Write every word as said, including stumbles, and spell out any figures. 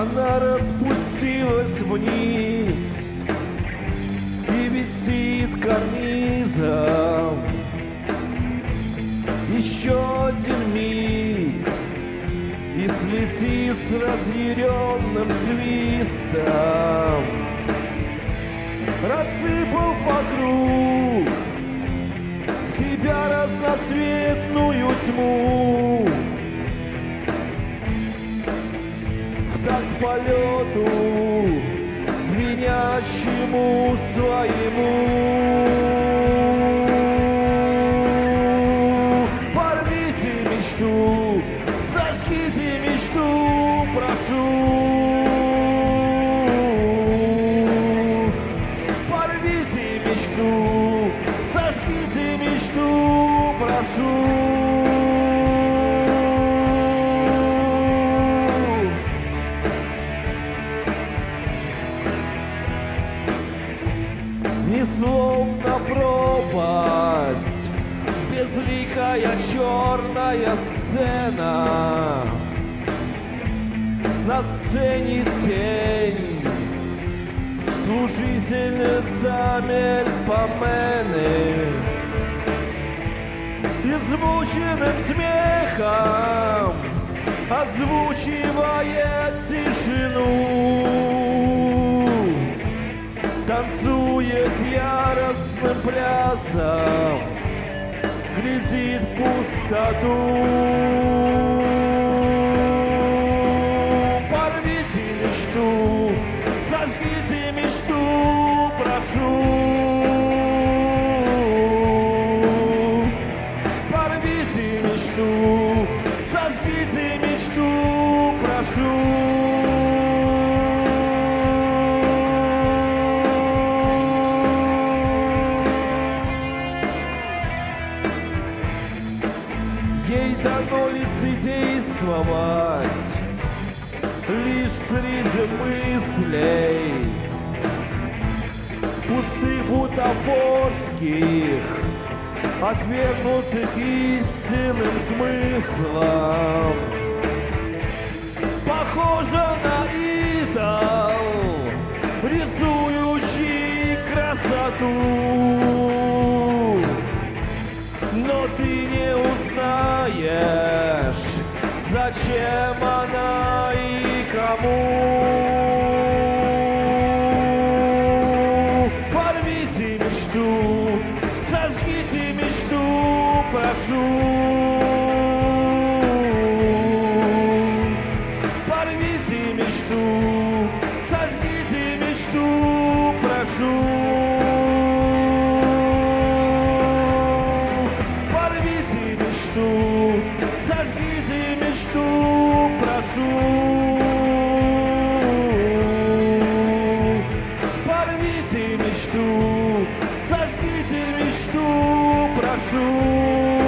Она распустилась вниз и висит карнизом. Еще один миг и слети с разъяренным свистом, рассыпав вокруг себя разноцветную тьму. В такт полету звенящему своему. Порвите мечту, зажгите мечту, прошу. Порвите мечту, зажгите мечту, прошу. Словно пропасть, безликая черная сцена. На сцене тень, служительница Мельпомены. Измученным смехом озвучивает тишину. Танцует яростным плясом, глядит в пустоту. Порвите мечту, зажгите мечту, прошу. Порвите мечту, зажгите мечту, прошу. Ей дано лицедействовать лишь среди мыслей пустых бутафорских, отвергнутых истинным смыслом. Похожа на идол, рисующий красоту. Но ты не узнаешь, зачем она и кому. Порвите мечту, зажгите мечту, прошу. Порвите мечту, зажгите мечту, прошу. Зажгите мечту, прошу. Порвите мечту, зажгите мечту, прошу.